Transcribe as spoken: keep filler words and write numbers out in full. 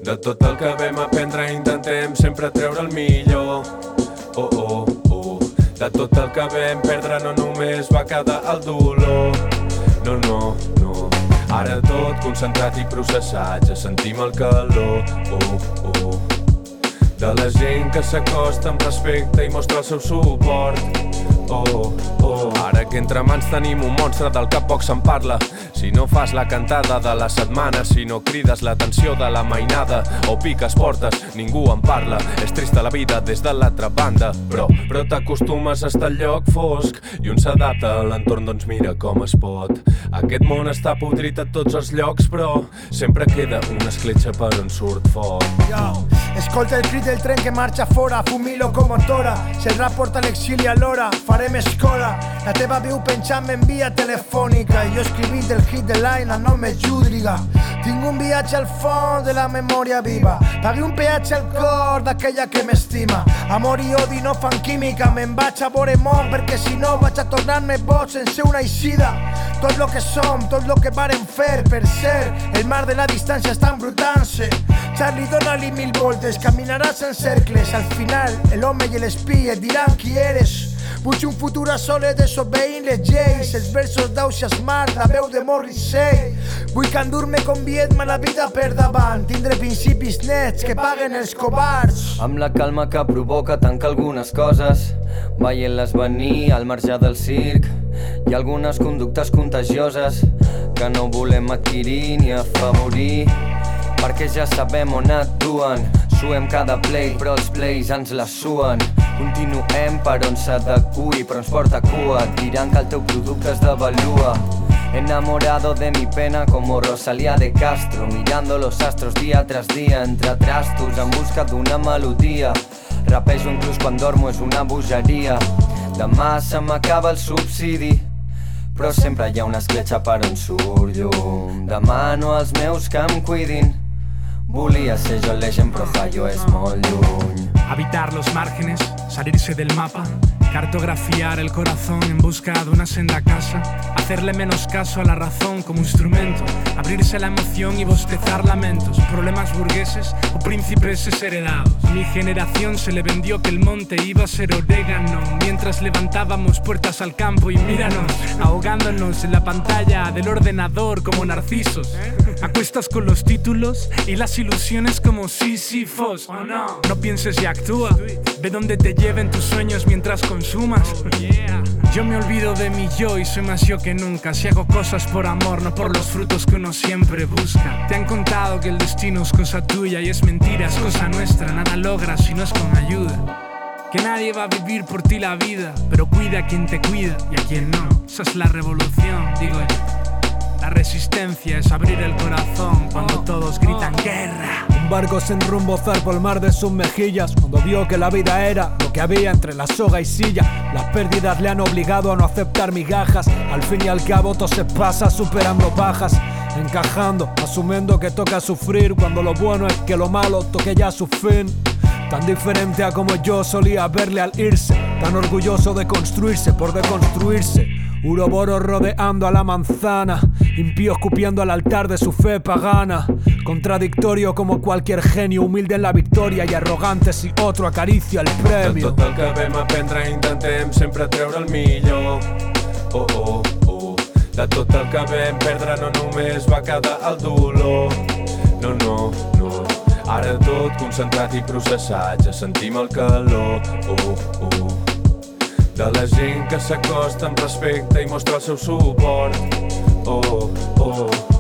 De tot el que vam aprendre intentem sempre treure el millor. Oh, oh, oh. De tot el que vam perdre no només va quedar el dolor. No, no, no. Ara tot concentrat i processat, ja sentim el calor. Oh, oh. De la gent que s'acosta amb respecte i mostra el seu suport. Oh, oh. Ara que entre mans tenim un monstre del que poc se'n parla. Si no fas la cantada de la setmana, si no crides l'atenció de la mainada o piques portes, ningú en parla. És trista la vida des de l'altra banda, però, però t'acostumes a estar al lloc fosc i un s'adapta a l'entorn, doncs mira com es pot. Aquest món està podrit a tots els llocs, però sempre queda una escletxa per on surt foc. Yo, escolta el crit del tren que marxa fora, fumi locomotora. Si el rap porta l'exili alhora, farem escola. La teva veu penjant en via telefònica i jo escrivint el hit de l'Aina, no me júdriga. Tinc un viatge al fons de la memòria viva, pagué un peatge al cor d'aquella que m'estima. Amor i odi no fan química, me'n vaig a veure món perquè si no vaig a tornar-me boig sense una eixida. Tot lo que som, tot lo que varen fer per ser, el mar de la distància està embrutant-se. Charlie, dona-li mil voltes, caminaràs en cercles. Al final, l'home i l'espí et diran qui eres. Vull un futur a soles desobeint les lleis, els versos d'Ausia Smart, la veu de Morrissey. Vull que endur-me com Vietma la vida per davant, tindre principis nets que paguen els covards. Amb la calma que provoca tancar algunes coses, veient-les venir al marge del circ. Hi ha algunes conductes contagioses que no volem adquirir ni afavorir, perquè ja sabem on et duen. Suem cada play, però els plays ens la suen. Continuem per on s'adequi, però ens porta cua. Et diran que el teu producte es devalua. Enamorado de mi pena como Rosalía de Castro, mirando los astros día tras día entre trastos en busca d'una melodia. Rapejo inclús quan dormo, és una bogeria. Demà se m'acaba el subsidi, però sempre hi ha una escletxa per on surt llum. Demano als meus que em cuidin. Volia ser jo legend, però fallo és molt lluny. Habitar los márgenes, salirse del mapa, cartografiar el corazón en busca de una senda casa, hacerle menos caso a la razón como instrumento, abrirse a la emoción y bostezar lamentos, problemas burgueses o príncipes heredados. A mi generación se le vendió que el monte iba a ser orégano, mientras levantábamos puertas al campo y míranos, ahogándonos en la pantalla del ordenador como narcisos. Acuestas con los títulos y las ilusiones como Sísifos. Oh, no. No pienses y actúa, ve donde te lleven tus sueños mientras consumas. Oh, yeah. Yo me olvido de mi yo y soy más yo que nunca. Si hago cosas por amor, no por los frutos que uno siempre busca. Te han contado que el destino es cosa tuya y es mentira, es cosa nuestra. Nada logras si no es con ayuda. Que nadie va a vivir por ti la vida, pero cuida a quien te cuida y a quien no. Esa es la revolución, digo yo. La resistencia es abrir el corazón cuando todos gritan guerra. Un barco sin rumbo zarpó el mar de sus mejillas cuando vio que la vida era lo que había entre la soga y silla. Las pérdidas le han obligado a no aceptar migajas. Al fin y al cabo todo se pasa superando bajas, encajando, asumiendo que toca sufrir cuando lo bueno es que lo malo toque ya su fin. Tan diferente a como yo solía verle al irse, tan orgulloso de construirse por deconstruirse. Uroboros rodeando a la manzana, impío escupiendo al altar de su fe pagana. Contradictorio como cualquier genio, humilde en la victoria i arrogante si otro acaricia el premio. De tot el que vam aprendre intentem sempre treure el millor. Oh, oh, oh. De tot el que vam perdre no només va quedar el dolor. No, no, no. Ara tot concentrat i processat, ja sentim el calor. Oh, oh. De la gent que s'acosta amb respecte i mostra el seu suport. Oh, oh.